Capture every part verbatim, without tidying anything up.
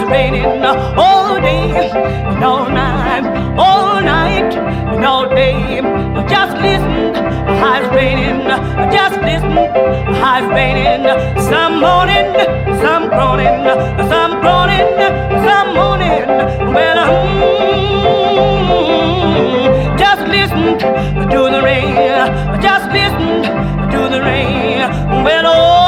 raining all day and all night, all night and all day. Just listen, how it's raining. Just listen, how it's raining. Some morning, some groaning, some groaning, some moaning. Well, hmm, just listen to the rain. Just listen to the rain. Well, oh.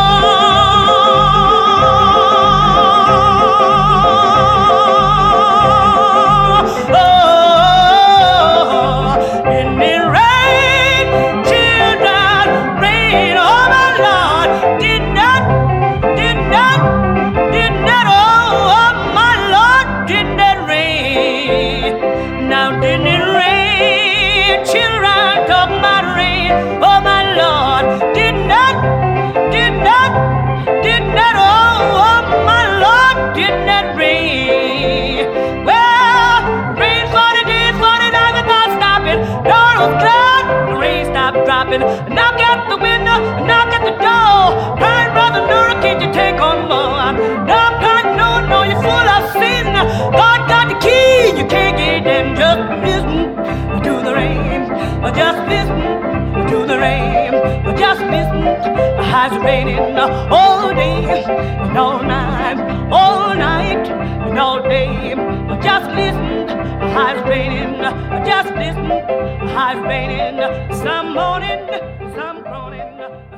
Knock at the window, knock at the door. Crying, brother, no, can't you take on more? No, God, no, no, you're full of sin. God got the key, you can't get in. Just listen to the rain. Just listen to the rain. Just listen, how it's raining all day and all night, all night and all day. Just listen, how it's raining. Just listen, how it's raining. Some morning, some groaning.